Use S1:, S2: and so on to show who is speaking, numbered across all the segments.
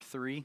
S1: 3.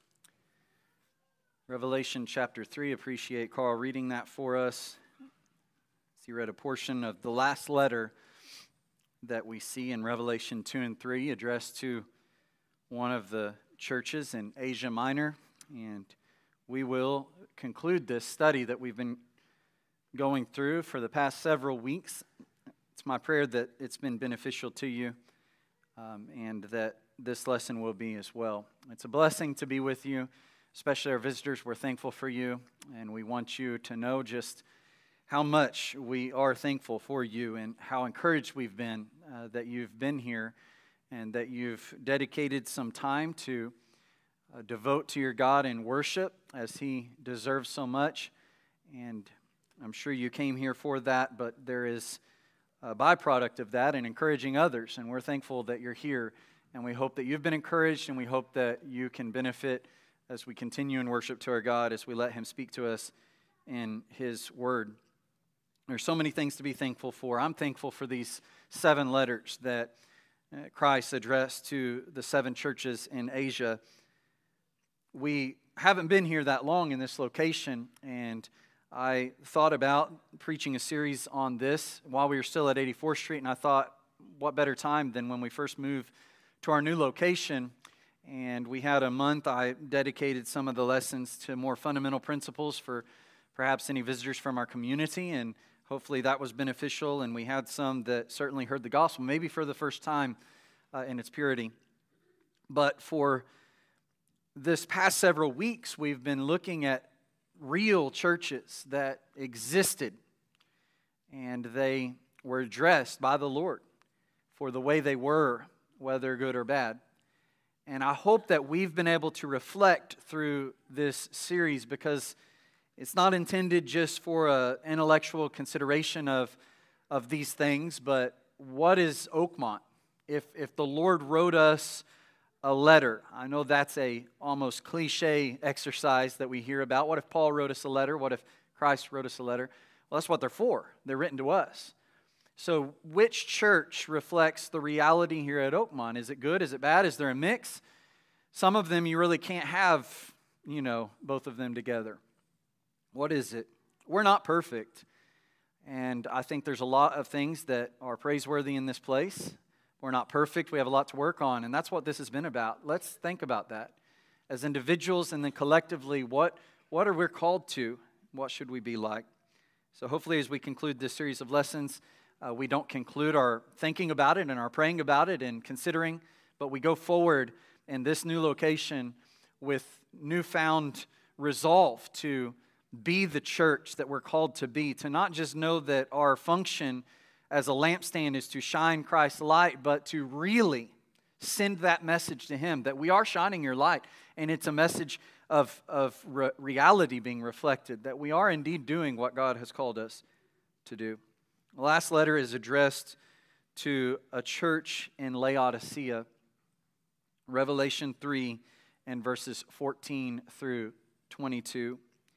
S1: Revelation chapter 3. Appreciate Carl reading that for us. He read a portion of the last letter that we see in Revelation 2 and 3 addressed to one of the churches in Asia Minor. And we will conclude this study that we've been going through for the past several weeks. It's my prayer that it's been beneficial to you and that this lesson will be as well. It's a blessing to be with you, especially our visitors. We're thankful for you, and we want you to know just how much we are thankful for you and how encouraged we've been that you've been here and that you've dedicated some time to devote to your God in worship as He deserves so much. And I'm sure you came here for that, but there is a byproduct of that in encouraging others. And we're thankful that you're here. And we hope that you've been encouraged, and we hope that you can benefit as we continue in worship to our God, as we let Him speak to us in His Word. There's so many things to be thankful for. I'm thankful for these 7 letters that Christ addressed to the 7 churches in Asia. We haven't been here that long in this location, and I thought about preaching a series on this while we were still at 84th Street, and I thought, what better time than when we first moved to our new location. And we had a month. I dedicated some of the lessons to more fundamental principles for perhaps any visitors from our community, and hopefully that was beneficial. And we had some that certainly heard the gospel, maybe for the first time in its purity. But for this past several weeks, we've been looking at real churches that existed, and they were addressed by the Lord for the way they were, whether good or bad. And I hope that we've been able to reflect through this series, because it's not intended just for an intellectual consideration of these things, but what is Oakmont? If the Lord wrote us a letter, I know that's a almost cliche exercise that we hear about. What if Paul wrote us a letter? What if Christ wrote us a letter? Well, that's what they're for. They're written to us. So which church reflects the reality here at Oakmont? Is it good? Is it bad? Is there a mix? Some of them you really can't have, both of them together. What is it? We're not perfect. And I think there's a lot of things that are praiseworthy in this place. We're not perfect. We have a lot to work on. And that's what this has been about. Let's think about that. As individuals and then collectively, what are we called to? What should we be like? So hopefully as we conclude this series of lessons, we don't conclude our thinking about it and our praying about it and considering, but we go forward in this new location with newfound resolve to be the church that we're called to be, to not just know that our function as a lampstand is to shine Christ's light, but to really send that message to Him, that we are shining your light, and it's a message of reality being reflected, that we are indeed doing what God has called us to do. The last letter is addressed to a church in Laodicea, Revelation 3 and verses 14 through 22.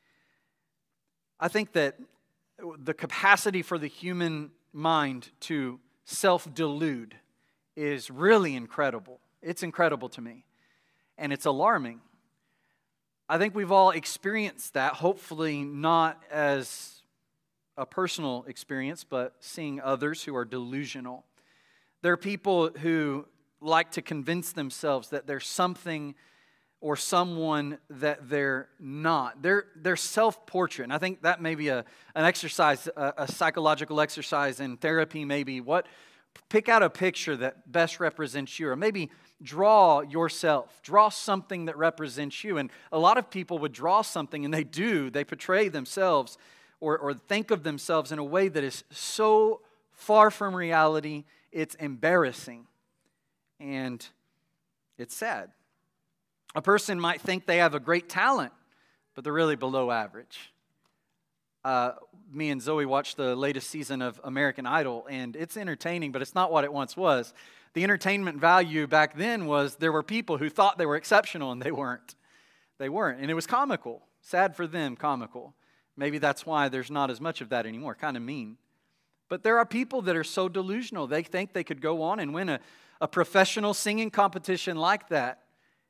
S1: I think that the capacity for the human mind to self-delude is really incredible. It's incredible to me, and it's alarming. I think we've all experienced that, hopefully not as a personal experience, but seeing others who are delusional. There are people who like to convince themselves that there's something or someone that they're not. They're self-portrait. And I think that may be an exercise, a psychological exercise in therapy maybe. Pick out a picture that best represents you, or maybe draw yourself. Draw something that represents you. And a lot of people would draw something, and they portray themselves or think of themselves in a way that is so far from reality, it's embarrassing. And it's sad. A person might think they have a great talent, but they're really below average. Me and Zoe watched the latest season of American Idol, and it's entertaining, but it's not what it once was. The entertainment value back then was there were people who thought they were exceptional, and they weren't. They weren't, and it was comical. Sad for them, comical. Maybe that's why there's not as much of that anymore, kind of mean. But there are people that are so delusional, they think they could go on and win a professional singing competition like that.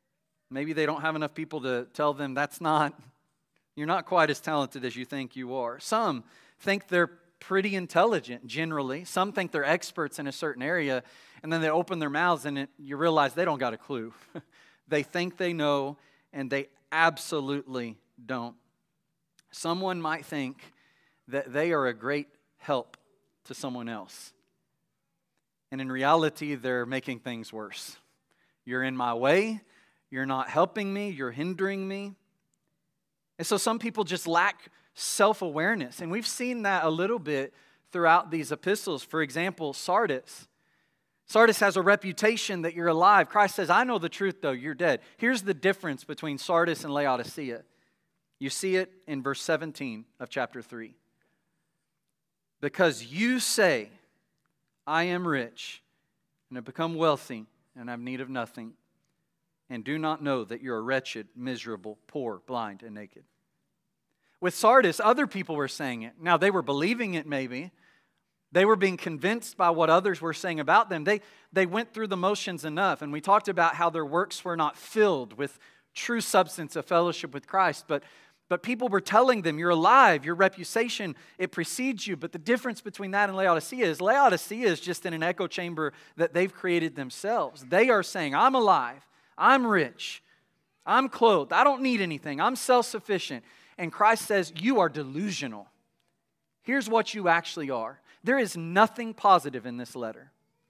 S1: Maybe they don't have enough people to tell them you're not quite as talented as you think you are. Some think they're pretty intelligent generally. Some think they're experts in a certain area, and then they open their mouths and you realize they don't got a clue. They think they know, and they absolutely don't. Someone might think that they are a great help to someone else. And in reality, they're making things worse. You're in my way. You're not helping me. You're hindering me. And so some people just lack self-awareness. And we've seen that a little bit throughout these epistles. For example, Sardis. Sardis has a reputation that you're alive. Christ says, I know the truth, though, you're dead. Here's the difference between Sardis and Laodicea. You see it in verse 17 of chapter 3. Because you say, I am rich and have become wealthy and have need of nothing, and do not know that you're wretched, miserable, poor, blind, and naked. With Sardis, other people were saying it. Now, they were believing it maybe. They were being convinced by what others were saying about them. They went through the motions enough, and we talked about how their works were not filled with true substance of fellowship with Christ, but people were telling them, you're alive, your reputation, it precedes you. But the difference between that and Laodicea is just in an echo chamber that they've created themselves. They are saying, I'm alive, I'm rich, I'm clothed, I don't need anything, I'm self-sufficient. And Christ says, you are delusional. Here's what you actually are. There is nothing positive in this letter,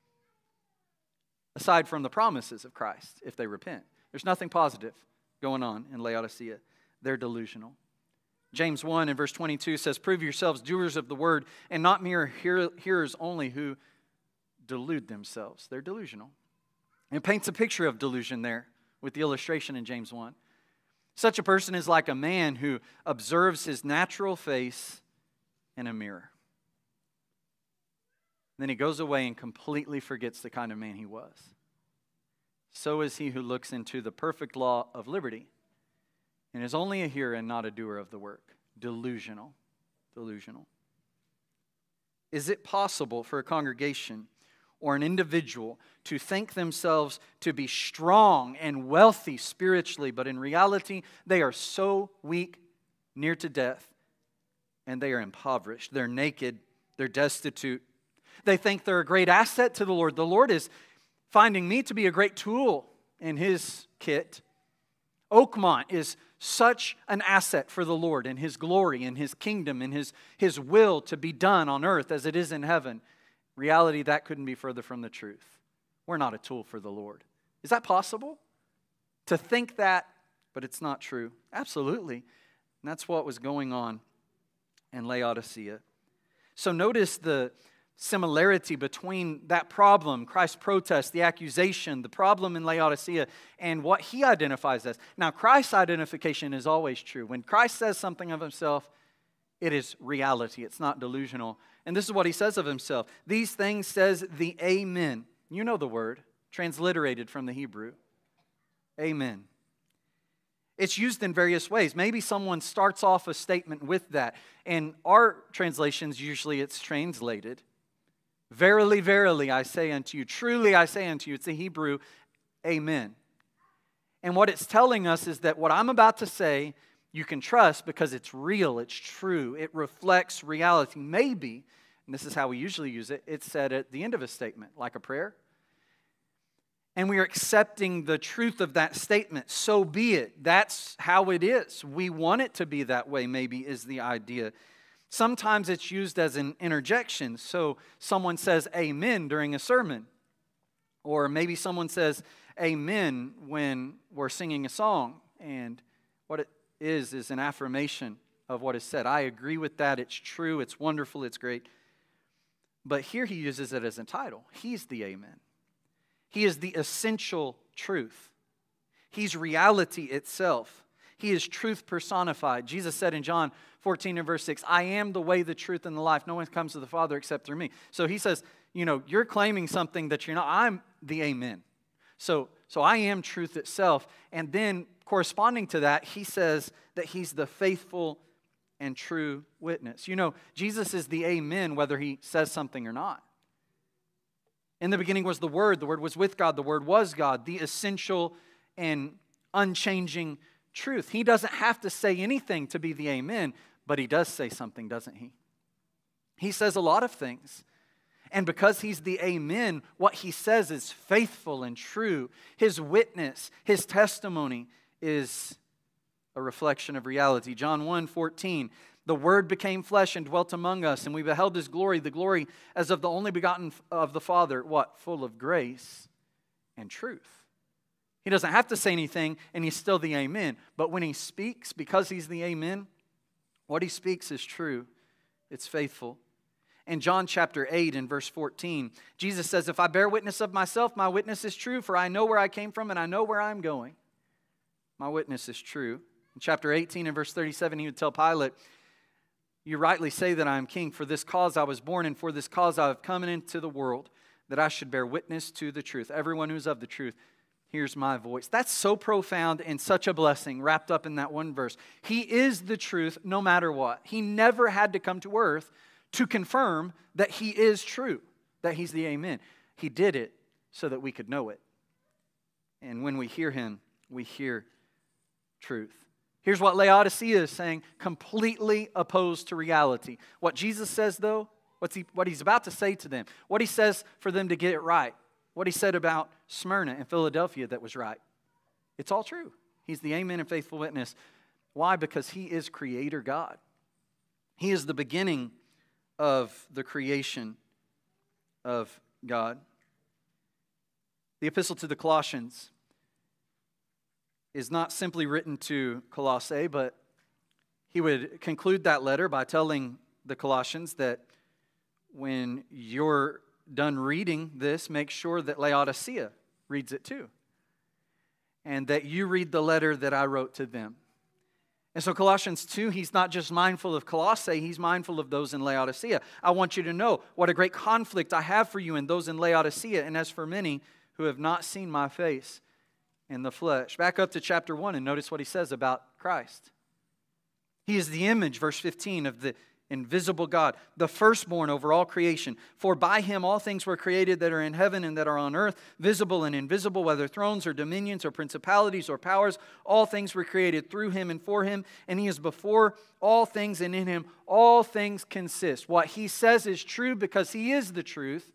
S1: aside from the promises of Christ, if they repent. There's nothing positive going on in Laodicea. They're delusional. James 1 in verse 22 says, prove yourselves doers of the word and not mere hearers only who delude themselves. They're delusional. And it paints a picture of delusion there with the illustration in James 1. Such a person is like a man who observes his natural face in a mirror. Then he goes away and completely forgets the kind of man he was. So is he who looks into the perfect law of liberty and is only a hearer and not a doer of the work. Delusional. Delusional. Is it possible for a congregation or an individual to think themselves to be strong and wealthy spiritually, but in reality, they are so weak, near to death, and they are impoverished. They're naked. They're destitute. They think they're a great asset to the Lord. The Lord is finding me to be a great tool in His kit. Oakmont is such an asset for the Lord and His glory and His kingdom and His will to be done on earth as it is in heaven. Reality, that couldn't be further from the truth. We're not a tool for the Lord. Is that possible? To think that, but it's not true. Absolutely. And that's what was going on in Laodicea. So notice the similarity between that problem, Christ's protest, the accusation, the problem in Laodicea, and what He identifies as. Now, Christ's identification is always true. When Christ says something of Himself, it is reality. It's not delusional. And this is what He says of Himself. These things says the Amen. You know the word, transliterated from the Hebrew. Amen. It's used in various ways. Maybe someone starts off a statement with that. In our translations, usually it's translated. Verily, verily, I say unto you. Truly, I say unto you. It's the Hebrew, amen. And what it's telling us is that what I'm about to say, you can trust because it's real, it's true, it reflects reality. Maybe, and this is how we usually use it, it's said at the end of a statement, like a prayer. And we are accepting the truth of that statement. So be it. That's how it is. We want it to be that way, maybe, is the idea. Sometimes it's used as an interjection. So someone says amen during a sermon. Or maybe someone says amen when we're singing a song. And what it is an affirmation of what is said. I agree with that. It's true. It's wonderful. It's great. But here he uses it as a title. He's the amen. He is the essential truth. He's reality itself. He is truth personified. Jesus said in John 14 and verse 6, I am the way, the truth, and the life. No one comes to the Father except through me. So he says, you're claiming something that you're not. I'm the amen. So I am truth itself. And then corresponding to that, he says that he's the faithful and true witness. Jesus is the amen whether he says something or not. In the beginning was the Word was with God, the Word was God, the essential and unchanging truth. He doesn't have to say anything to be the amen, but he does say something, doesn't he? He says a lot of things. And because he's the amen, what he says is faithful and true. His witness, his testimony is a reflection of reality. John 1:14, the Word became flesh and dwelt among us, and we beheld His glory, the glory as of the only begotten of the Father, what? Full of grace and truth. He doesn't have to say anything, and he's still the amen. But when he speaks, because he's the amen, what he speaks is true. It's faithful. In John chapter 8 and verse 14, Jesus says, if I bear witness of myself, my witness is true, for I know where I came from and I know where I'm going. My witness is true. In chapter 18 and verse 37, he would tell Pilate, you rightly say that I am king. For this cause I was born, and for this cause I have come into the world, that I should bear witness to the truth. Everyone who's of the truth hears my voice. That's so profound and such a blessing wrapped up in that one verse. He is the truth no matter what. He never had to come to earth to confirm that he is true, that he's the amen. He did it so that we could know it. And when we hear him, we hear truth. Here's what Laodicea is saying, completely opposed to reality. What Jesus says, though, what he's about to say to them, what he says for them to get it right, what he said about Smyrna and Philadelphia that was right. It's all true. He's the amen and faithful witness. Why? Because he is Creator God. He is the beginning of the creation of God. The epistle to the Colossians is not simply written to Colossae, but he would conclude that letter by telling the Colossians that when you're done reading this, make sure that Laodicea reads it too, and that you read the letter that I wrote to them. And so Colossians 2, he's not just mindful of Colossae, he's mindful of those in Laodicea. I want you to know what a great conflict I have for you and those in Laodicea, and as for many who have not seen my face in the flesh. Back up to chapter 1 and notice what he says about Christ. He is the image, verse 15, of the invisible God, the firstborn over all creation. For by him all things were created that are in heaven and that are on earth, visible and invisible, whether thrones or dominions or principalities or powers. All things were created through him and for him, and he is before all things, and in him all things consist. What he says is true because he is the truth,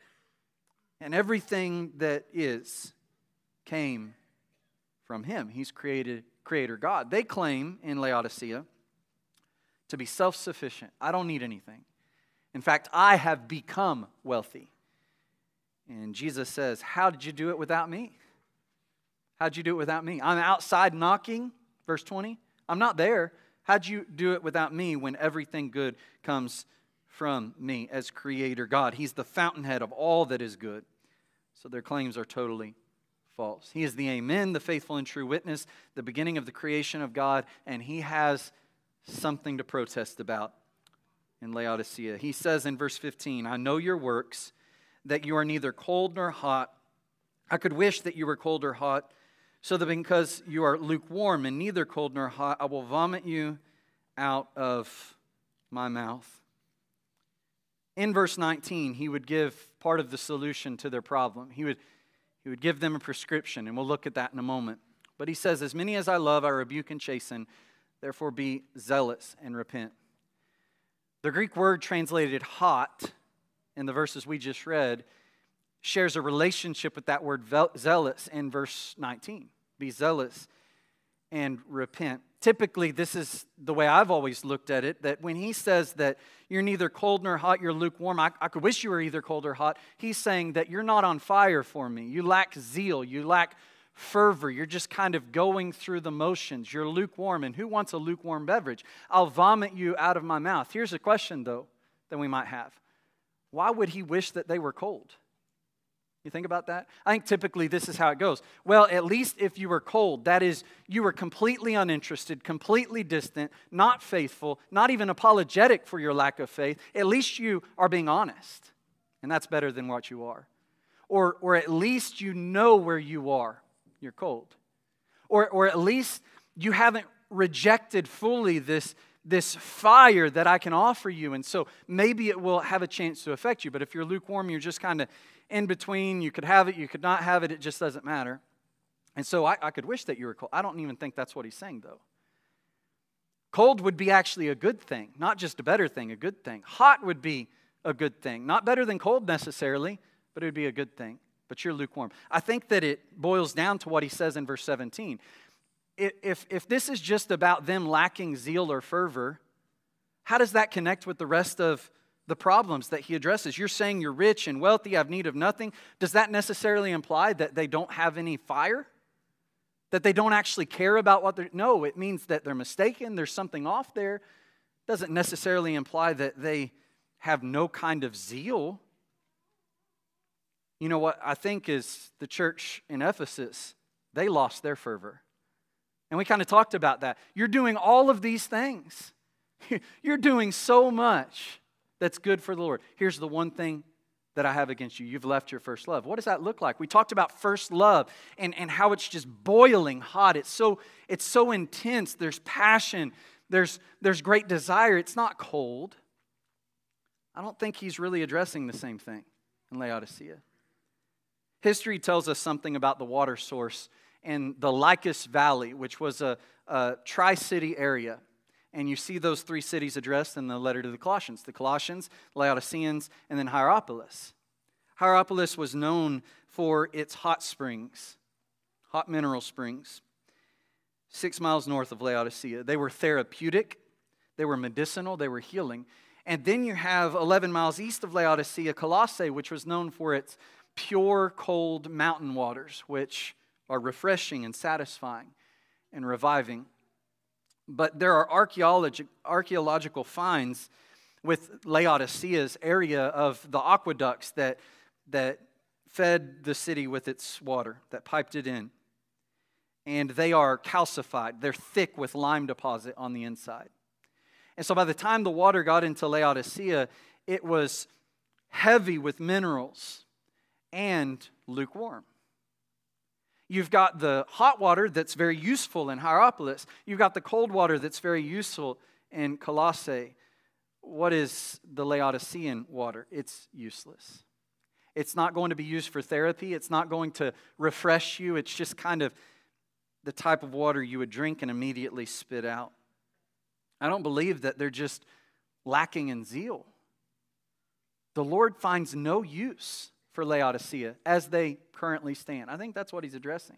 S1: and everything that is came from him. He's Creator God. They claim in Laodicea to be self-sufficient. I don't need anything. In fact, I have become wealthy. And Jesus says, how did you do it without me? How'd you do it without me? I'm outside knocking, verse 20. I'm not there. How'd you do it without me when everything good comes from me as Creator God? He's the fountainhead of all that is good. So their claims are totally false. He is the amen, the faithful and true witness, the beginning of the creation of God, and he has something to protest about in Laodicea. He says in verse 15, I know your works, that you are neither cold nor hot. I could wish that you were cold or hot, so that because you are lukewarm and neither cold nor hot, I will vomit you out of my mouth. In verse 19, he would give part of the solution to their problem. He would give them a prescription, and we'll look at that in a moment. But he says, as many as I love, I rebuke and chasten. Therefore be zealous and repent. The Greek word translated hot in the verses we just read shares a relationship with that word zealous in verse 19. Be zealous and repent. Typically, this is the way I've always looked at it, that when he says that you're neither cold nor hot, you're lukewarm, I could wish you were either cold or hot. He's saying that you're not on fire for me. You lack zeal. You lack fervor. You're just kind of going through the motions. You're lukewarm, and who wants a lukewarm beverage? I'll vomit you out of my mouth. Here's a question, though, that we might have. Why would he wish that they were cold? You think about that? I think typically this is how it goes. Well, at least if you were cold, that is, you were completely uninterested, completely distant, not faithful, not even apologetic for your lack of faith, at least you are being honest. And that's better than what you are. Or at least you know where you are. You're cold. Or at least you haven't rejected fully this fire that I can offer you, and so maybe it will have a chance to affect you. But if you're lukewarm, you're just kind of in between. You could have it, you could not have it, it just doesn't matter. And so I could wish that you were cold. I don't even think that's what he's saying, though. Cold would be actually a good thing, not just a better thing, a good thing. Hot would be a good thing. Not better than cold necessarily, but it would be a good thing. But you're lukewarm. I think that it boils down to what he says in verse 17. If this is just about them lacking zeal or fervor, how does that connect with the rest of the problems that he addresses? You're saying you're rich and wealthy, have need of nothing. Does that necessarily imply that they don't have any fire? That they don't actually care about what they're... No, it means that they're mistaken. There's something off there. It doesn't necessarily imply that they have no kind of zeal. You know what I think is the church in Ephesus, they lost their fervor. And we kind of talked about that. You're doing all of these things. You're doing so much that's good for the Lord. Here's the one thing that I have against you. You've left your first love. What does that look like? We talked about first love and how it's just boiling hot. It's so intense. There's passion. There's great desire. It's not cold. I don't think he's really addressing the same thing in Laodicea. History tells us something about the water source in the Lycus Valley, which was a tri-city area. And you see those three cities addressed in the letter to the Colossians. The Colossians, Laodiceans, and then Hierapolis. Hierapolis was known for its hot springs, hot mineral springs, 6 miles north of Laodicea. They were therapeutic, they were medicinal, they were healing. And then you have 11 miles east of Laodicea, Colossae, which was known for its pure, cold mountain waters, which are refreshing and satisfying and reviving. But there are archaeological finds with Laodicea's area of the aqueducts that fed the city with its water, that piped it in. And they are calcified. They're thick with lime deposit on the inside. And so by the time the water got into Laodicea, it was heavy with minerals and lukewarm. You've got the hot water that's very useful in Hierapolis. You've got the cold water that's very useful in Colossae. What is the Laodicean water? It's useless. It's not going to be used for therapy. It's not going to refresh you. It's just kind of the type of water you would drink and immediately spit out. I don't believe that they're just lacking in zeal. The Lord finds no use for Laodicea as they currently stand. I think that's what he's addressing.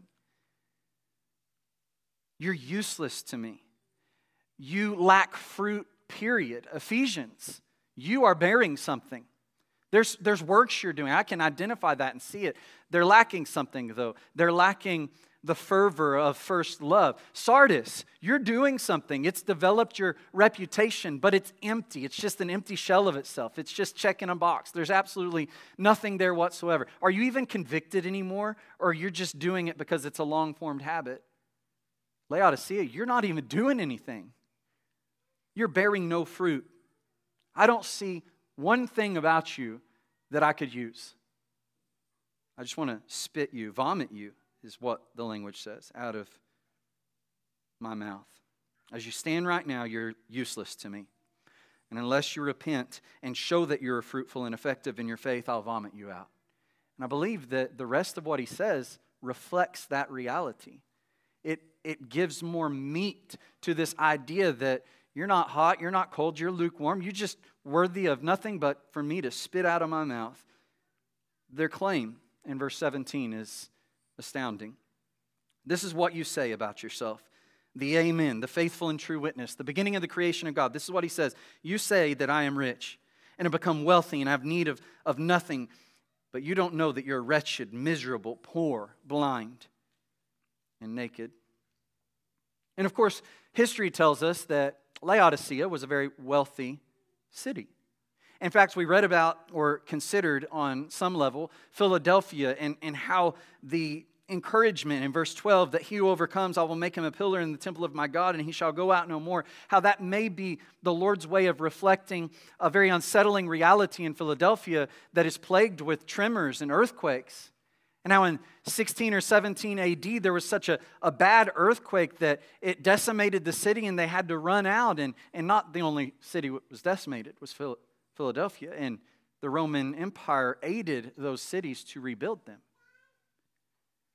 S1: You're useless to me. You lack fruit, period. Ephesians, you are bearing something. There's works you're doing. I can identify that and see it. They're lacking something, though. They're lacking the fervor of first love. Sardis, you're doing something. It's developed your reputation, but it's empty. It's just an empty shell of itself. It's just checking a box. There's absolutely nothing there whatsoever. Are you even convicted anymore, or you're just doing it because it's a long-formed habit? Laodicea, you're not even doing anything. You're bearing no fruit. I don't see one thing about you that I could use. I just want to spit you, vomit you, is what the language says, out of my mouth. As you stand right now, you're useless to me. And unless you repent and show that you're fruitful and effective in your faith, I'll vomit you out. And I believe that the rest of what he says reflects that reality. It gives more meat to this idea that you're not hot, you're not cold, you're lukewarm, you're just worthy of nothing but for me to spit out of my mouth. Their claim in verse 17 is astounding. This is what you say about yourself. The Amen, the faithful and true witness, the beginning of the creation of God. This is what he says. You say that I am rich and have become wealthy and have need of nothing, but you don't know that you're wretched, miserable, poor, blind, and naked. And of course, history tells us that Laodicea was a very wealthy city. In fact, we read about or considered on some level Philadelphia and how the encouragement in verse 12 that he who overcomes, I will make him a pillar in the temple of my God and he shall go out no more. How that may be the Lord's way of reflecting a very unsettling reality in Philadelphia that is plagued with tremors and earthquakes. And how in 16 or 17 AD there was such a bad earthquake that it decimated the city and they had to run out. And not the only city that was decimated was Philadelphia. And the Roman Empire aided those cities to rebuild them.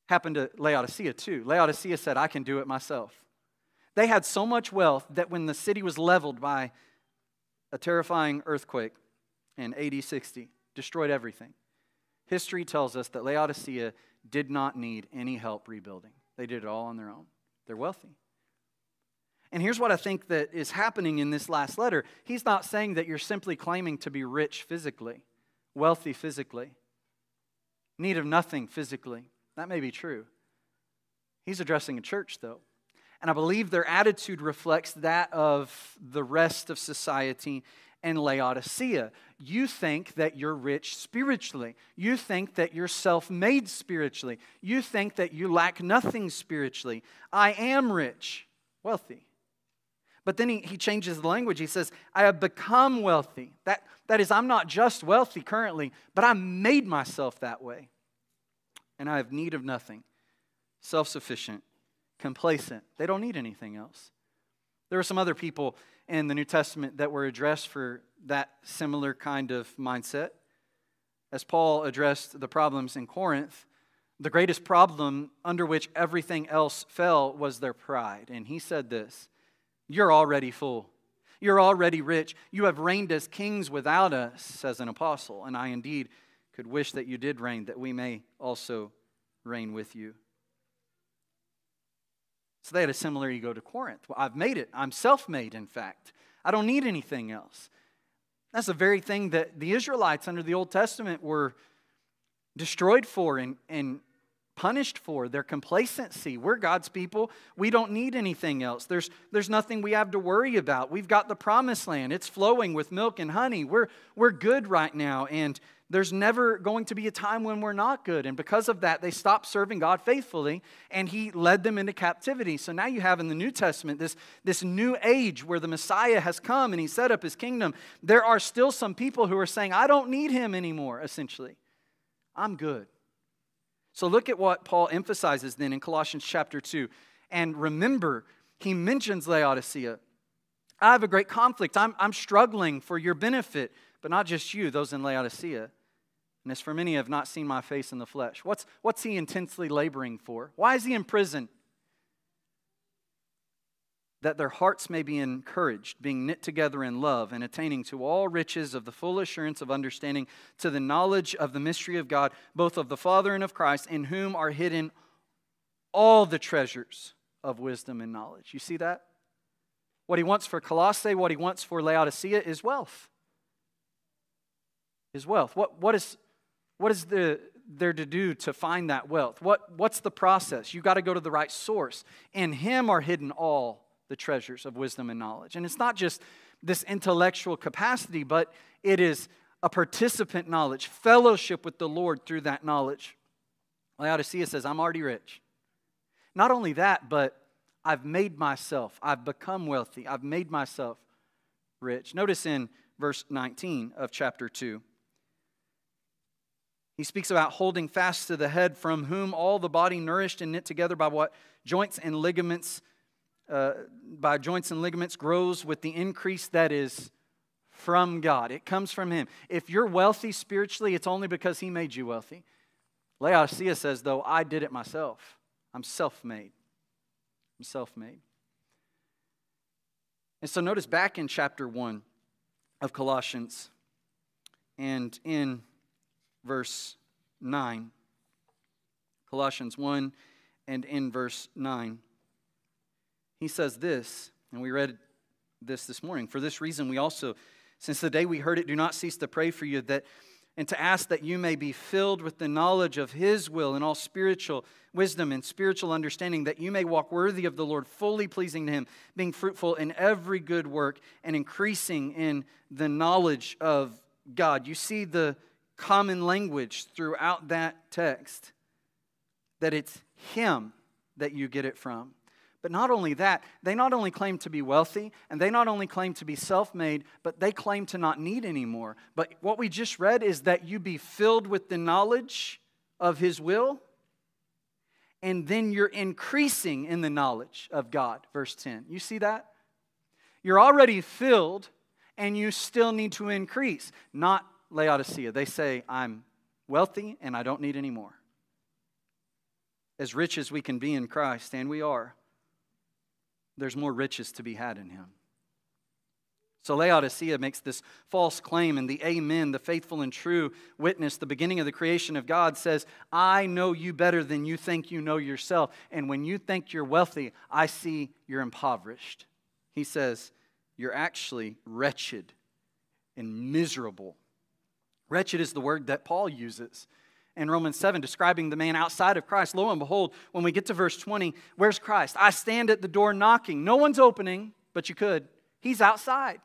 S1: happened to Laodicea too. Laodicea said, I can do it myself. They had so much wealth that when the city was leveled by a terrifying earthquake in AD 60, destroyed everything. History tells us that Laodicea did not need any help rebuilding. They did it all on their own. They're wealthy. And here's what I think that is happening in this last letter. He's not saying that you're simply claiming to be rich physically, wealthy physically, need of nothing physically. That may be true. He's addressing a church, though. And I believe their attitude reflects that of the rest of society in Laodicea. You think that you're rich spiritually. You think that you're self-made spiritually. You think that you lack nothing spiritually. I am rich, wealthy. But then he changes the language. He says, I have become wealthy. That is, I'm not just wealthy currently, but I made myself that way. And I have need of nothing. Self-sufficient, complacent. They don't need anything else. There are some other people in the New Testament that were addressed for that similar kind of mindset. As Paul addressed the problems in Corinth, the greatest problem under which everything else fell was their pride. And he said this, you're already full. You're already rich. You have reigned as kings without us, says an apostle. And I indeed could wish that you did reign, that we may also reign with you. So they had a similar ego to Corinth. Well, I've made it. I'm self-made, in fact. I don't need anything else. That's the very thing that the Israelites under the Old Testament were destroyed for and punished for, their complacency. We're God's people. We don't need anything else. There's nothing we have to worry about. We've got the promised land. It's flowing with milk and honey. We're good right now, and there's never going to be a time when we're not good. And because of that, they stopped serving God faithfully, and He led them into captivity. So now you have in the New Testament this new age where the Messiah has come and He set up His kingdom. There are still some people who are saying, I don't need Him anymore, essentially. I'm good. So look at what Paul emphasizes then in Colossians chapter 2. And remember, he mentions Laodicea. I have a great conflict. I'm struggling for your benefit, but not just you, those in Laodicea. And as for many have not seen my face in the flesh. What's he intensely laboring for? Why is he in prison? That their hearts may be encouraged, being knit together in love, and attaining to all riches of the full assurance of understanding, to the knowledge of the mystery of God, both of the Father and of Christ, in whom are hidden all the treasures of wisdom and knowledge. You see that? What he wants for Colossae, what he wants for Laodicea is wealth. Is wealth. What is there to do to find that wealth? What's the process? You've got to go to the right source. In Him are hidden all the treasures of wisdom and knowledge. And it's not just this intellectual capacity, but it is a participant knowledge, fellowship with the Lord through that knowledge. Laodicea says, I'm already rich. Not only that, but I've become wealthy. I've made myself rich. Notice in verse 19 of chapter 2, he speaks about holding fast to the head, from whom all the body nourished and knit together by what joints and ligaments grows with the increase that is from God. It comes from Him. If you're wealthy spiritually, it's only because He made you wealthy. Laodicea says, though, I did it myself. I'm self-made. I'm self-made. And so notice back in chapter 1 of Colossians and in verse 9, Colossians 1 and in verse 9, he says this, and we read this morning. For this reason we also, since the day we heard it, do not cease to pray for you, and to ask that you may be filled with the knowledge of His will and all spiritual wisdom and spiritual understanding, that you may walk worthy of the Lord, fully pleasing to Him, being fruitful in every good work and increasing in the knowledge of God. You see the common language throughout that text, that it's Him that you get it from. But not only that, they not only claim to be wealthy, and they not only claim to be self-made, but they claim to not need anymore. But what we just read is that you be filled with the knowledge of His will, and then you're increasing in the knowledge of God. Verse 10. You see that? You're already filled, and you still need to increase. Not Laodicea. They say, I'm wealthy, and I don't need any more. as rich as we can be in Christ, and we are, there's more riches to be had in Him. So Laodicea makes this false claim, and the Amen, the faithful and true witness, the beginning of the creation of God, says, I know you better than you think you know yourself. And when you think you're wealthy, I see you're impoverished. He says, you're actually wretched and miserable. Wretched is the word that Paul uses in Romans 7, describing the man outside of Christ. Lo and behold, when we get to verse 20, where's Christ? I stand at the door knocking. No one's opening, but you could. He's outside.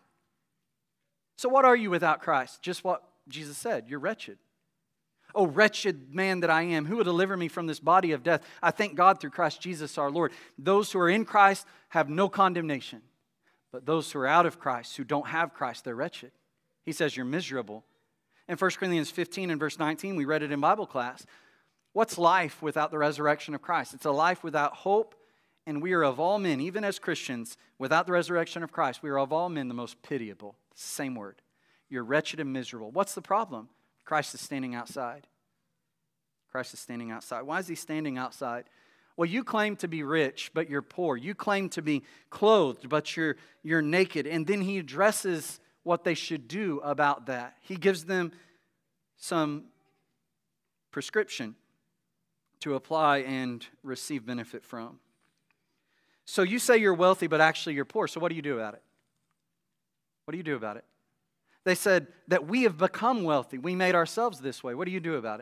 S1: So what are you without Christ? Just what Jesus said. You're wretched. Oh, wretched man that I am, who will deliver me from this body of death? I thank God through Christ Jesus our Lord. Those who are in Christ have no condemnation. But those who are out of Christ, who don't have Christ, they're wretched. He says you're miserable. In 1 Corinthians 15 and verse 19, we read it in Bible class. What's life without the resurrection of Christ? It's a life without hope, and we are of all men, even as Christians, without the resurrection of Christ, we are of all men the most pitiable. It's the same word. You're wretched and miserable. What's the problem? Christ is standing outside. Christ is standing outside. Why is He standing outside? Well, you claim to be rich, but you're poor. You claim to be clothed, but you're naked. And then He addresses what they should do about that. He gives them some prescription to apply and receive benefit from. So you say you're wealthy, but actually you're poor. So what do you do about it? What do you do about it? They said that we have become wealthy. We made ourselves this way. What do you do about it?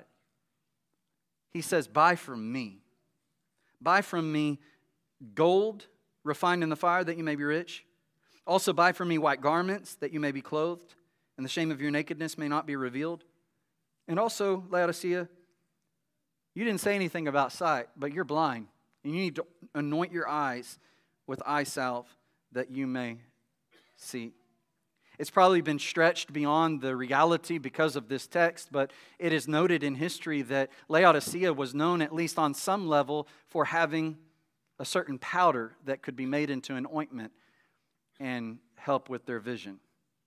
S1: He says, buy from me. Buy from me gold refined in the fire that you may be rich. Also buy from me white garments that you may be clothed, and the shame of your nakedness may not be revealed. And also, Laodicea, you didn't say anything about sight, but you're blind. And you need to anoint your eyes with eye salve that you may see. It's probably been stretched beyond the reality because of this text, but it is noted in history that Laodicea was known, at least on some level, for having a certain powder that could be made into an ointment and help with their vision.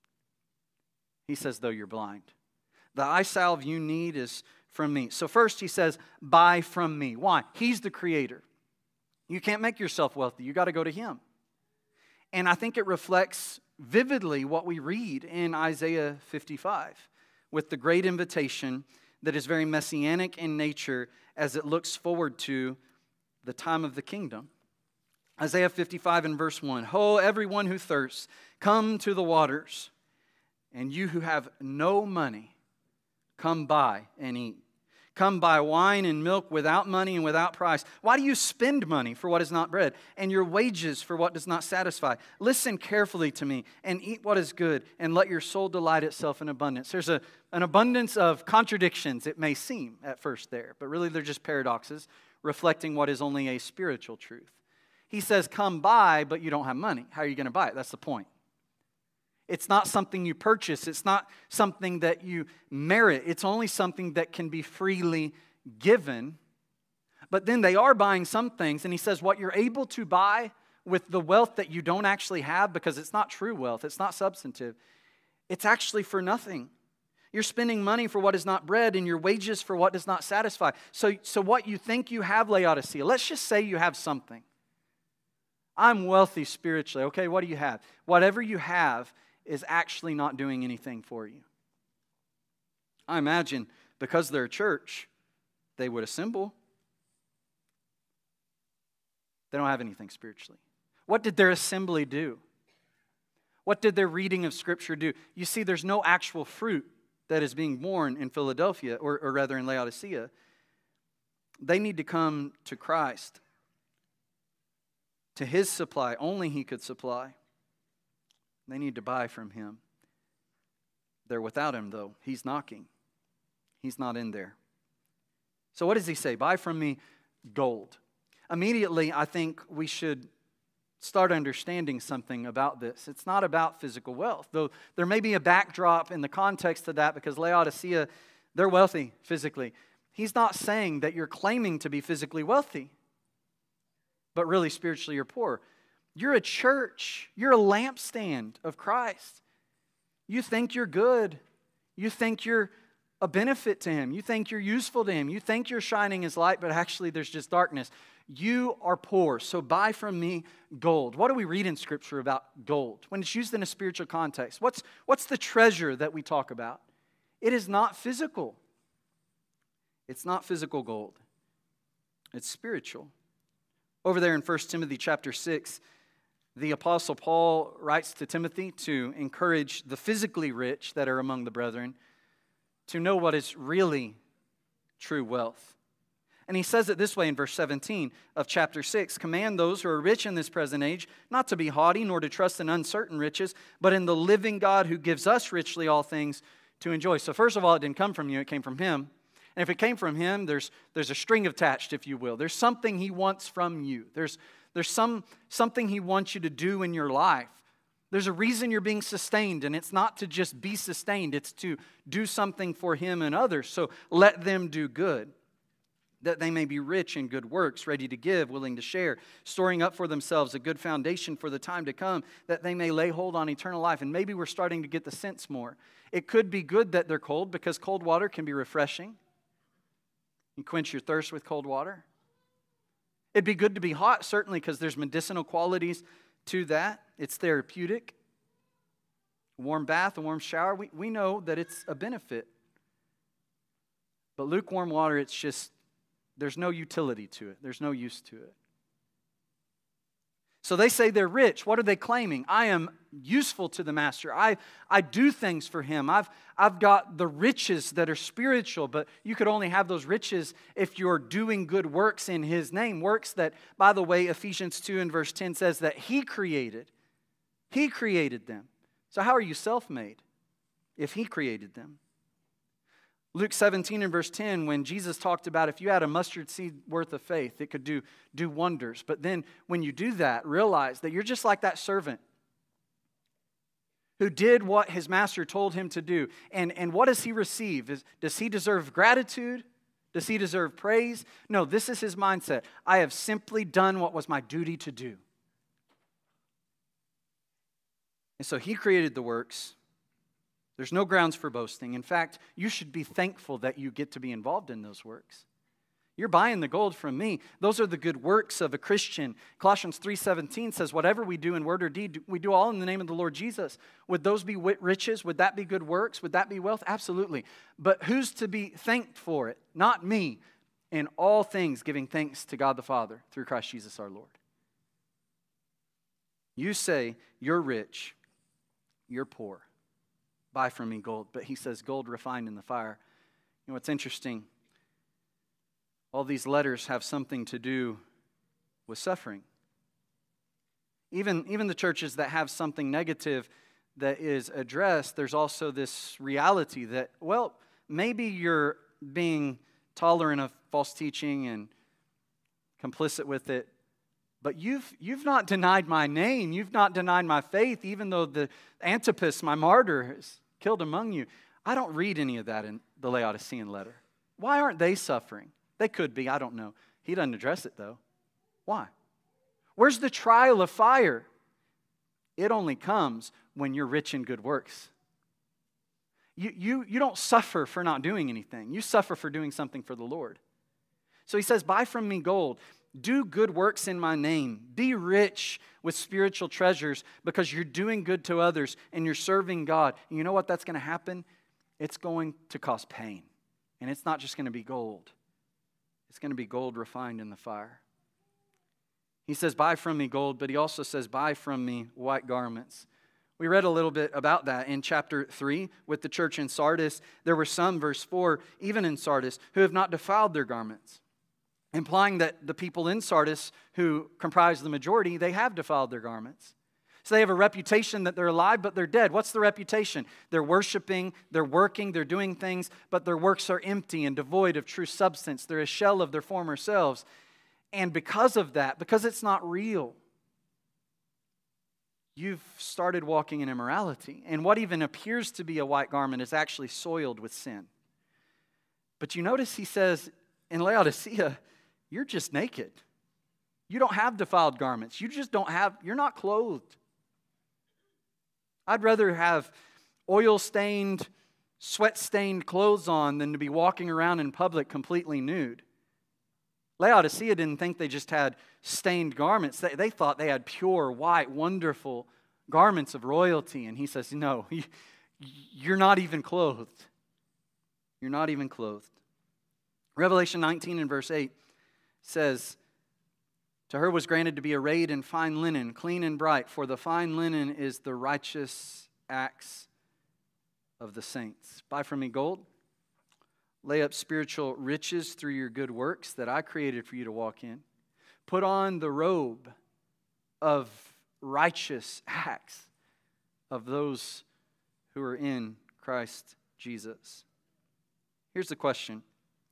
S1: He says, though you're blind. The eye salve you need is from me. So first he says, buy from me. Why? He's the creator. You can't make yourself wealthy. You got to go to Him. And I think it reflects vividly what we read in Isaiah 55 with the great invitation that is very messianic in nature as it looks forward to the time of the kingdom. Isaiah 55 and verse 1, Ho, everyone who thirsts, come to the waters, and you who have no money, come buy and eat. Come buy wine and milk without money and without price. Why do you spend money for what is not bread, and your wages for what does not satisfy? Listen carefully to me, and eat what is good, and let your soul delight itself in abundance. There's an abundance of contradictions, it may seem at first there, but really they're just paradoxes reflecting what is only a spiritual truth. He says, come buy, but you don't have money. How are you going to buy it? That's the point. It's not something you purchase. It's not something that you merit. It's only something that can be freely given. But then they are buying some things. And he says what you're able to buy with the wealth that you don't actually have, because it's not true wealth. It's not substantive. It's actually for nothing. You're spending money for what is not bread and your wages for what does not satisfy. So what you think you have, Laodicea, let's just say you have something. I'm wealthy spiritually. Okay, what do you have? Whatever you have is actually not doing anything for you. I imagine because they're a church, they would assemble. They don't have anything spiritually. What did their assembly do? What did their reading of Scripture do? You see, there's no actual fruit that is being born in Philadelphia, or rather in Laodicea. They need to come to Christ, to His supply. Only He could supply. They need to buy from Him. They're without Him, though. He's knocking. He's not in there. So what does He say? Buy from me gold. Immediately, I think we should start understanding something about this. It's not about physical wealth, though there may be a backdrop in the context of that, because Laodicea, they're wealthy physically. He's not saying that you're claiming to be physically wealthy, but really spiritually you're poor. You're a church. You're a lampstand of Christ. You think you're good. You think you're a benefit to him. You think you're useful to him. You think you're shining his light, but actually there's just darkness. You are poor, so buy from me gold. What do we read in Scripture about gold? When it's used in a spiritual context, what's the treasure that we talk about? It is not physical. It's not physical gold. It's spiritual. Over there in 1 Timothy chapter 6, the Apostle Paul writes to Timothy to encourage the physically rich that are among the brethren to know what is really true wealth. And he says it this way in verse 17 of chapter 6, "Command those who are rich in this present age not to be haughty, nor to trust in uncertain riches, but in the living God who gives us richly all things to enjoy." So first of all, it didn't come from you, it came from him. And if it came from him, there's a string attached, if you will. There's something he wants from you. There's something he wants you to do in your life. There's a reason you're being sustained, and it's not to just be sustained. It's to do something for him and others. So let them do good, that they may be rich in good works, ready to give, willing to share, storing up for themselves a good foundation for the time to come, that they may lay hold on eternal life. And maybe we're starting to get the sense more. It could be good that they're cold, because cold water can be refreshing. You quench your thirst with cold water. It'd be good to be hot, certainly, because there's medicinal qualities to that. It's therapeutic. A warm bath, a warm shower, we know that it's a benefit. But lukewarm water, it's just, there's no utility to it. There's no use to it. So they say they're rich. What are they claiming? I am useful to the master. I do things for him. I've got the riches that are spiritual, but you could only have those riches if you're doing good works in his name. Works that, by the way, Ephesians 2 and verse 10 says that he created. He created them. So how are you self-made if he created them? Luke 17 and verse 10, when Jesus talked about if you had a mustard seed worth of faith, it could do wonders. But then when you do that, realize that you're just like that servant who did what his master told him to do. And what does he receive? Does he deserve gratitude? Does he deserve praise? No, this is his mindset. I have simply done what was my duty to do. And so he created the works. There's no grounds for boasting. In fact, you should be thankful that you get to be involved in those works. You're buying the gold from me. Those are the good works of a Christian. Colossians 3:17 says, whatever we do in word or deed, we do all in the name of the Lord Jesus. Would those be riches? Would that be good works? Would that be wealth? Absolutely. But who's to be thanked for it? Not me. In all things, giving thanks to God the Father through Christ Jesus our Lord. You say you're rich, you're poor. Buy from me gold. But he says gold refined in the fire. You know what's interesting? All these letters have something to do with suffering. Even the churches that have something negative that is addressed, there's also this reality that, well, maybe you're being tolerant of false teaching and complicit with it, but you've not denied my name. You've not denied my faith, even though the Antipas, my martyr, is killed among you. I don't read any of that in the Laodicean letter. Why aren't they suffering? They could be, I don't know. He doesn't address it, though. Why? Where's the trial of fire? It only comes when you're rich in good works. You don't suffer for not doing anything. You suffer for doing something for the Lord. So he says, buy from me gold. Do good works in my name. Be rich with spiritual treasures because you're doing good to others and you're serving God. And you know what that's going to happen? It's going to cause pain. And it's not just going to be gold. It's going to be gold refined in the fire. He says, buy from me gold, but he also says, buy from me white garments. We read a little bit about that in chapter 3 with the church in Sardis. There were some, verse 4, even in Sardis, who have not defiled their garments, implying that the people in Sardis who comprise the majority, they have defiled their garments. So they have a reputation that they're alive, but they're dead. What's the reputation? They're worshiping, they're working, they're doing things, but their works are empty and devoid of true substance. They're a shell of their former selves. And because of that, because it's not real, you've started walking in immorality. And what even appears to be a white garment is actually soiled with sin. But you notice he says in Laodicea, you're just naked. You don't have defiled garments. You're not clothed. I'd rather have oil-stained, sweat-stained clothes on than to be walking around in public completely nude. Laodicea didn't think they just had stained garments. They thought they had pure, white, wonderful garments of royalty. And he says, no, you're not even clothed. You're not even clothed. Revelation 19 and verse 8 says, to her was granted to be arrayed in fine linen, clean and bright, for the fine linen is the righteous acts of the saints. Buy from me gold. Lay up spiritual riches through your good works that I created for you to walk in. Put on the robe of righteous acts of those who are in Christ Jesus. Here's the question.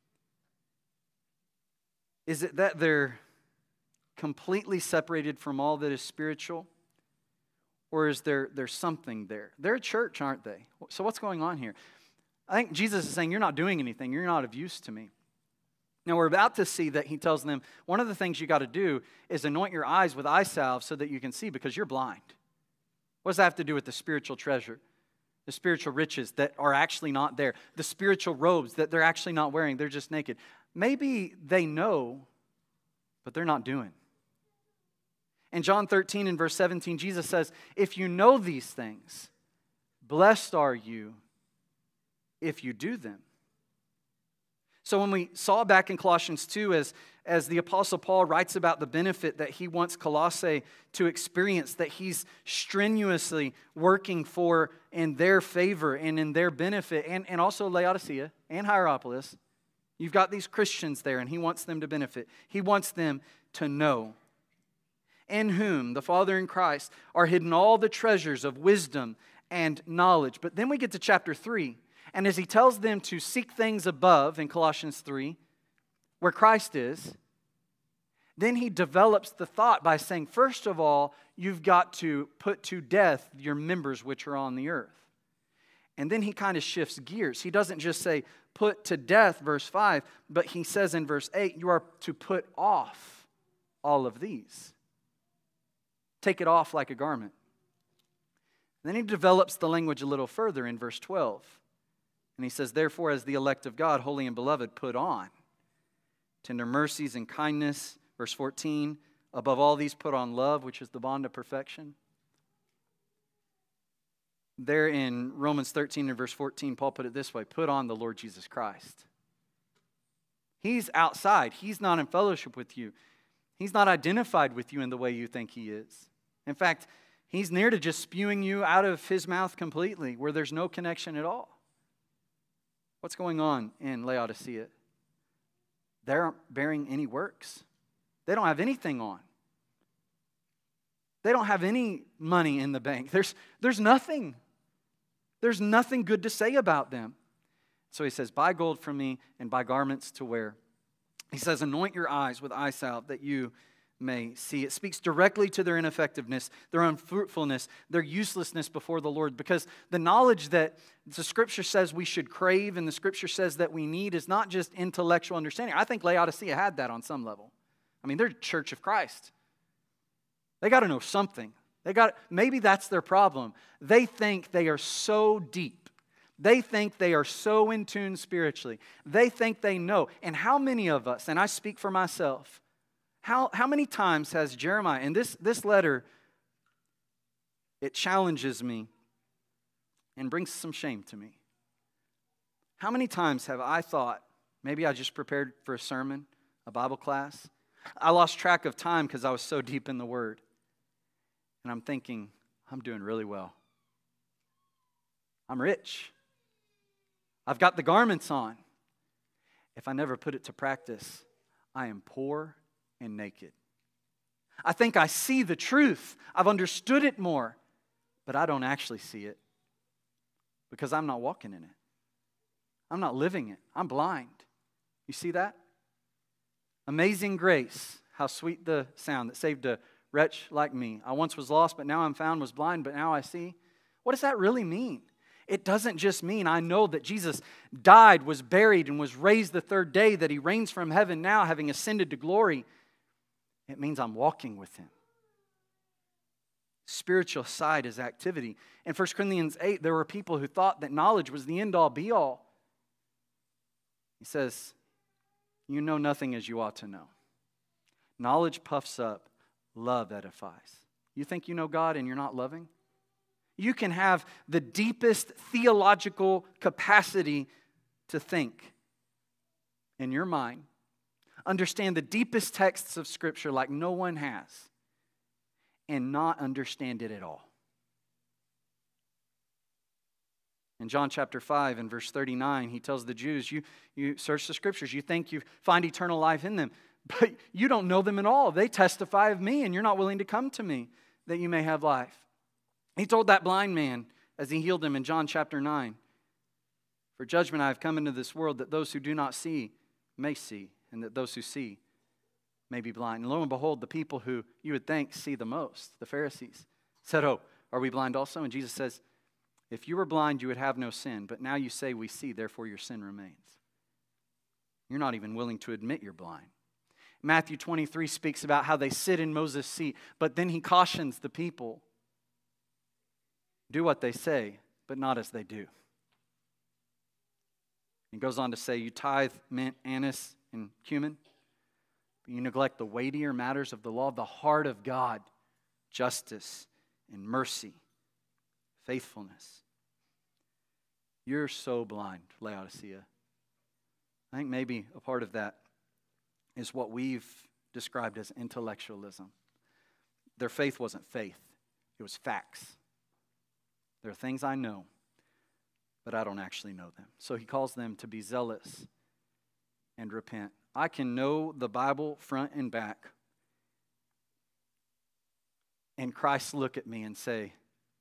S1: Is it that they're completely separated from all that is spiritual? Or is there something there? They're a church, aren't they? So what's going on here? I think Jesus is saying, you're not doing anything. You're not of use to me. Now, we're about to see that he tells them, one of the things you got to do is anoint your eyes with eye salve so that you can see, because you're blind. What does that have to do with the spiritual treasure? The spiritual riches that are actually not there. The spiritual robes that they're actually not wearing. They're just naked. Maybe they know, but they're not doing. In John 13 and verse 17, Jesus says, if you know these things, blessed are you if you do them. So when we saw back in Colossians 2, as the Apostle Paul writes about the benefit that he wants Colossae to experience, that he's strenuously working for in their favor and in their benefit, and also Laodicea and Hierapolis, you've got these Christians there, and he wants them to benefit. He wants them to know. In whom, the Father in Christ, are hidden all the treasures of wisdom and knowledge. But then we get to chapter 3, and as he tells them to seek things above in Colossians 3, where Christ is, then he develops the thought by saying, first of all, you've got to put to death your members which are on the earth. And then he kind of shifts gears. He doesn't just say, put to death, verse 5, but he says in verse 8, you are to put off all of these. Take it off like a garment. Then he develops the language a little further in verse 12. And he says, therefore, as the elect of God, holy and beloved, put on tender mercies and kindness. Verse 14, above all these put on love, which is the bond of perfection. There in Romans 13 and verse 14, Paul put it this way, put on the Lord Jesus Christ. He's outside. He's not in fellowship with you. He's not identified with you in the way you think he is. In fact, he's near to just spewing you out of his mouth completely, where there's no connection at all. What's going on in Laodicea? They aren't bearing any works. They don't have anything on. They don't have any money in the bank. There's nothing. There's nothing good to say about them. So he says, buy gold from me and buy garments to wear. He says, anoint your eyes with eye salve that you may see. It speaks directly to their ineffectiveness, their unfruitfulness, their uselessness before the Lord, because the knowledge that the Scripture says we should crave and the Scripture says that we need is not just intellectual understanding. I think Laodicea had that on some level. I mean, they're a church of Christ. They got to know something. Maybe that's their problem. They think they are so deep. They think they are so in tune spiritually. They think they know. And how many of us, and I speak for myself, how many times has Jeremiah, and this letter, it challenges me and brings some shame to me. How many times have I thought, maybe I just prepared for a sermon, a Bible class. I lost track of time because I was so deep in the Word. And I'm thinking, I'm doing really well. I'm rich. I've got the garments on. If I never put it to practice, I am poor and naked. I think I see the truth. I've understood it more, but I don't actually see it because I'm not walking in it. I'm not living it. I'm blind. You see that? Amazing grace, how sweet the sound that saved a wretch like me. I once was lost, but now I'm found, was blind, but now I see. What does that really mean? It doesn't just mean I know that Jesus died, was buried, and was raised the third day, that he reigns from heaven now, having ascended to glory. It means I'm walking with him. spiritual side is activity. In 1 Corinthians 8, there were people who thought that knowledge was the end-all, be-all. He says, you know nothing as you ought to know. Knowledge puffs up, love edifies. You think you know God and you're not loving? You can have the deepest theological capacity to think in your mind, understand the deepest texts of Scripture like no one has, and not understand it at all. In John chapter 5 and verse 39, he tells the Jews, you search the Scriptures, you think you find eternal life in them, but you don't know them at all. They testify of me, and you're not willing to come to me that you may have life. He told that blind man as he healed him in John chapter 9, for judgment I have come into this world that those who do not see may see, and that those who see may be blind. And lo and behold, the people who you would think see the most, the Pharisees, said, oh, are we blind also? And Jesus says, if you were blind, you would have no sin, but now you say we see, therefore your sin remains. You're not even willing to admit you're blind. Matthew 23 speaks about how they sit in Moses' seat, but then he cautions the people, do what they say, but not as they do. He goes on to say, you tithe mint, anise, and cumin, but you neglect the weightier matters of the law, the heart of God, justice and mercy, faithfulness. You're so blind, Laodicea. I think maybe a part of that is what we've described as intellectualism. Their faith wasn't faith, it was facts. There are things I know, but I don't actually know them. So he calls them to be zealous and repent. I can know the Bible front and back, and Christ look at me and say,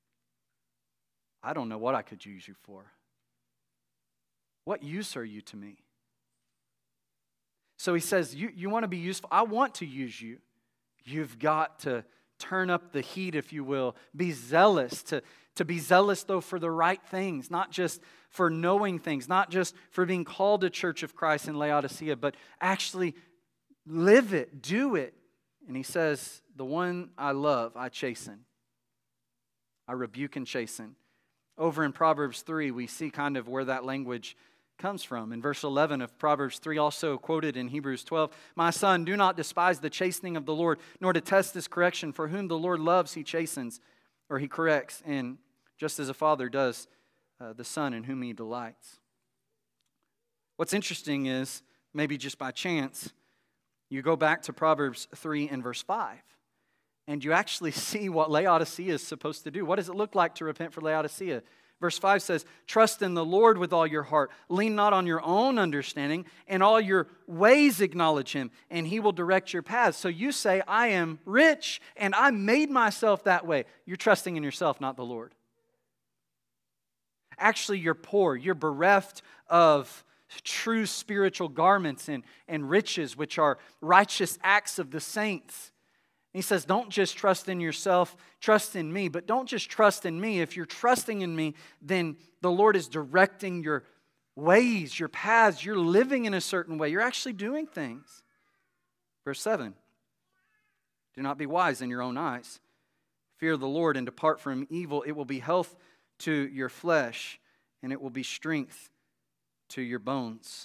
S1: I don't know what I could use you for. What use are you to me? So he says, you want to be useful? I want to use you. You've got to turn up the heat, if you will. Be zealous. To be zealous, though, for the right things, not just for knowing things, not just for being called a church of Christ in Laodicea, but actually live it, do it. And he says, the one I love, I chasten. I rebuke and chasten. Over in Proverbs 3, we see kind of where that language comes from. In verse 11 of Proverbs 3, also quoted in Hebrews 12, my son, do not despise the chastening of the Lord, nor detest his correction, for whom the Lord loves, he chastens, or he corrects, and just as a father does the son in whom he delights. What's interesting is, maybe just by chance, you go back to Proverbs 3 and verse 5, and you actually see what Laodicea is supposed to do. What does it look like to repent for Laodicea? Verse 5 says, trust in the Lord with all your heart. Lean not on your own understanding. In all your ways acknowledge Him, and He will direct your paths. So you say, I am rich, and I made myself that way. You're trusting in yourself, not the Lord. Actually, you're poor. You're bereft of true spiritual garments and riches, which are righteous acts of the saints. He says, don't just trust in yourself, trust in me. But don't just trust in me. If you're trusting in me, then the Lord is directing your ways, your paths. You're living in a certain way. You're actually doing things. Verse 7, do not be wise in your own eyes. Fear the Lord and depart from evil. It will be health to your flesh, and it will be strength to your bones.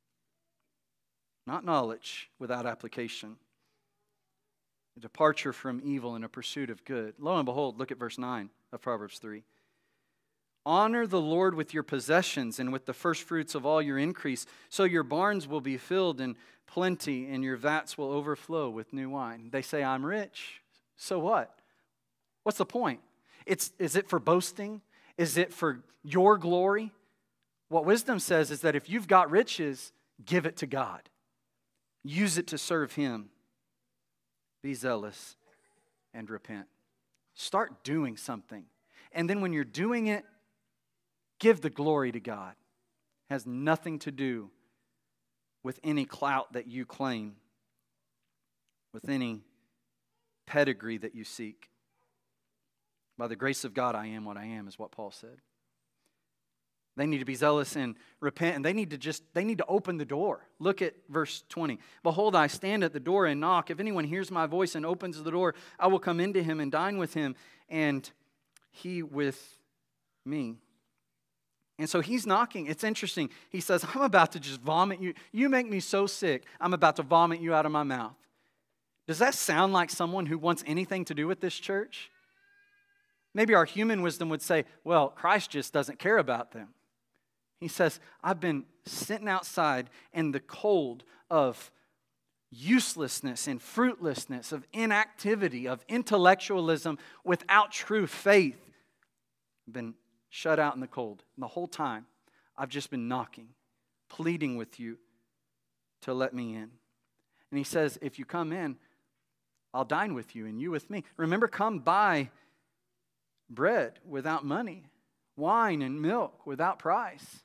S1: Not knowledge without application. A departure from evil and a pursuit of good. Lo and behold, look at verse 9 of Proverbs 3. Honor the Lord with your possessions and with the first fruits of all your increase, so your barns will be filled in plenty and your vats will overflow with new wine. They say, I'm rich. So what? What's the point? Is it for boasting? Is it for your glory? What wisdom says is that if you've got riches, give it to God. Use it to serve Him. Be zealous and repent. Start doing something. And then when you're doing it, give the glory to God. It has nothing to do with any clout that you claim, with any pedigree that you seek. By the grace of God, I am what I am, is what Paul said. They need to be zealous and repent, and they need to open the door. Look at verse 20. Behold, I stand at the door and knock. If anyone hears my voice and opens the door, I will come into him and dine with him, and he with me. And so he's knocking. It's interesting. He says, I'm about to just vomit you. You make me so sick, I'm about to vomit you out of my mouth. Does that sound like someone who wants anything to do with this church? Maybe our human wisdom would say, well, Christ just doesn't care about them. He says, I've been sitting outside in the cold of uselessness and fruitlessness, of inactivity, of intellectualism without true faith. I've been shut out in the cold. And the whole time, I've just been knocking, pleading with you to let me in. And he says, if you come in, I'll dine with you and you with me. Remember, come buy bread without money, wine and milk without price.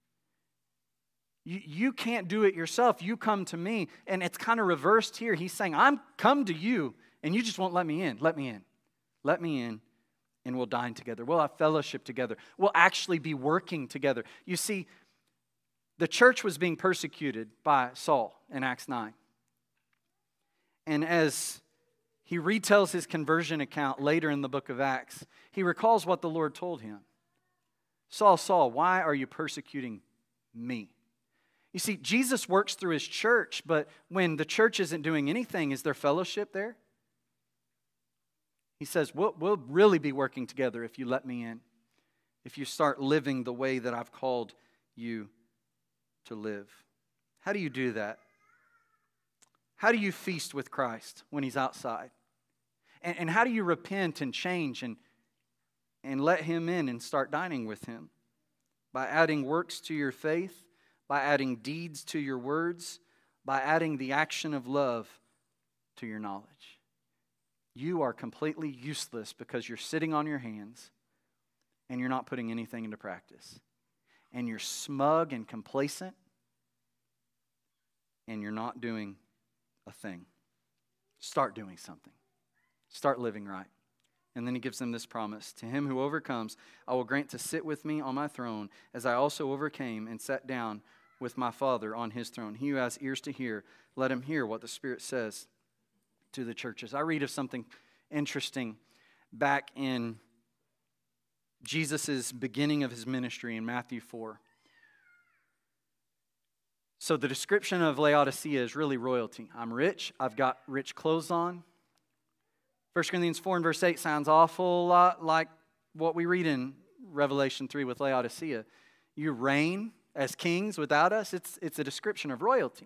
S1: You can't do it yourself. You come to me. And it's kind of reversed here. He's saying, I'm come to you, and you just won't let me in. Let me in. Let me in, and we'll dine together. We'll have fellowship together. We'll actually be working together. You see, the church was being persecuted by Saul in Acts 9. And as he retells his conversion account later in the book of Acts, he recalls what the Lord told him. Saul, Saul, why are you persecuting me? You see, Jesus works through his church, but when the church isn't doing anything, is there fellowship there? He says, we'll really be working together if you let me in, if you start living the way that I've called you to live. How do you do that? How do you feast with Christ when he's outside? And how do you repent and change and let him in and start dining with him? By adding works to your faith, by adding deeds to your words, by adding the action of love to your knowledge. You are completely useless because you're sitting on your hands and you're not putting anything into practice. And you're smug and complacent and you're not doing a thing. Start doing something. Start living right. And then he gives them this promise. To him who overcomes, I will grant to sit with me on my throne, as I also overcame and sat down with my Father on his throne. He who has ears to hear, let him hear what the Spirit says to the churches. I read of something interesting back in Jesus' beginning of his ministry in Matthew 4. So the description of Laodicea is really royalty. I'm rich. I've got rich clothes on. 1 Corinthians 4 and verse 8 sounds awful lot like what we read in Revelation 3 with Laodicea. You reign as kings without us. It's a description of royalty.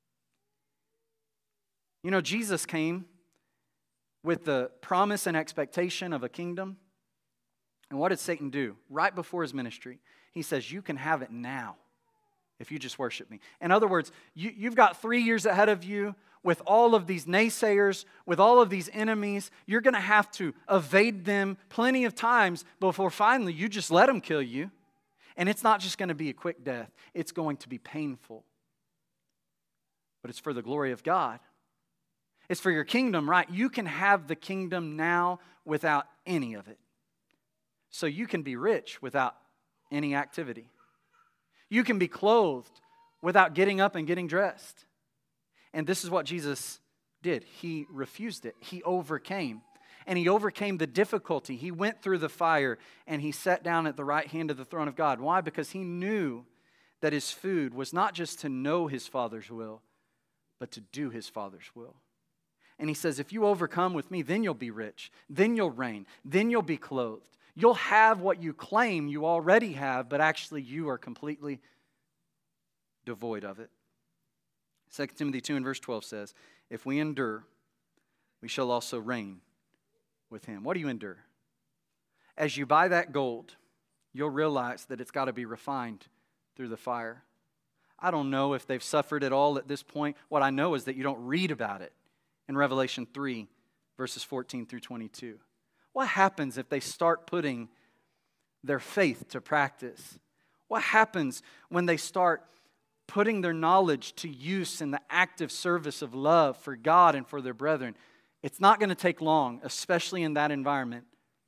S1: You know, Jesus came with the promise and expectation of a kingdom. And what did Satan do? Right before his ministry, he says, you can have it now if you just worship me. In other words, you've got 3 years ahead of you with all of these naysayers, with all of these enemies. You're going to have to evade them plenty of times before finally you just let them kill you. And it's not just going to be a quick death. It's going to be painful. But it's for the glory of God. It's for your kingdom, right? You can have the kingdom now without any of it. So you can be rich without any activity. You can be clothed without getting up and getting dressed. And this is what Jesus did. He refused it. He overcame. And he overcame the difficulty. He went through the fire and he sat down at the right hand of the throne of God. Why? Because he knew that his food was not just to know his Father's will, but to do his Father's will. And he says, if you overcome with me, then you'll be rich. Then you'll reign. Then you'll be clothed. You'll have what you claim you already have, but actually you are completely devoid of it. 2 Timothy 2 and verse 12 says, if we endure, we shall also reign with him. What do you endure? As you buy that gold, you'll realize that it's got to be refined through the fire. I don't know if they've suffered at all at this point. What I know is that you don't read about it in Revelation 3, verses 14 through 22. What happens if they start putting their faith to practice? What happens when they start putting their knowledge to use in the active service of love for God and for their brethren? It's not going to take long, especially in that environment,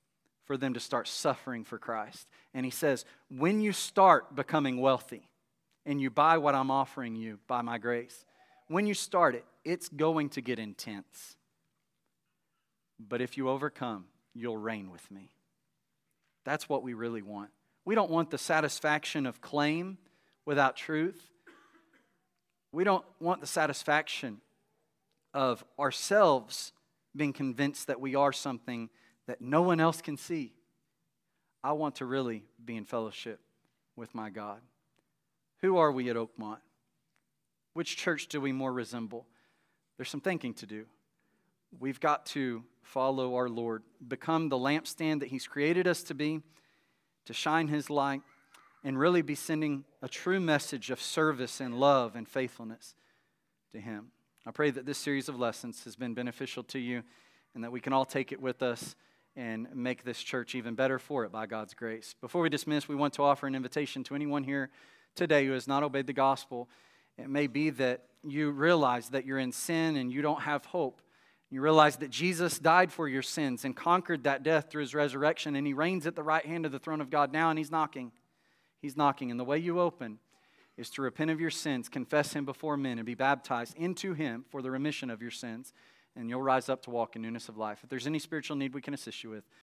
S1: for them to start suffering for Christ. And he says, when you start becoming wealthy and you buy what I'm offering you by my grace, when you start it, it's going to get intense. But if you overcome, you'll reign with me. That's what we really want. We don't want the satisfaction of claim without truth. We don't want the satisfaction of ourselves being convinced that we are something that no one else can see. I want to really be in fellowship with my God. Who are we at Oakmont? Which church do we more resemble? There's some thinking to do. We've got to follow our Lord, become the lampstand that He's created us to be, to shine His light, and really be sending a true message of service and love and faithfulness to Him. I pray that this series of lessons has been beneficial to you and that we can all take it with us and make this church even better for it by God's grace. Before we dismiss, we want to offer an invitation to anyone here today who has not obeyed the gospel. It may be that you realize that you're in sin and you don't have hope. You realize that Jesus died for your sins and conquered that death through His resurrection, and He reigns at the right hand of the throne of God now, and He's knocking. He's knocking, and the way you open is to repent of your sins, confess Him before men, and be baptized into Him for the remission of your sins, and you'll rise up to walk in newness of life. If there's any spiritual need we can assist you with,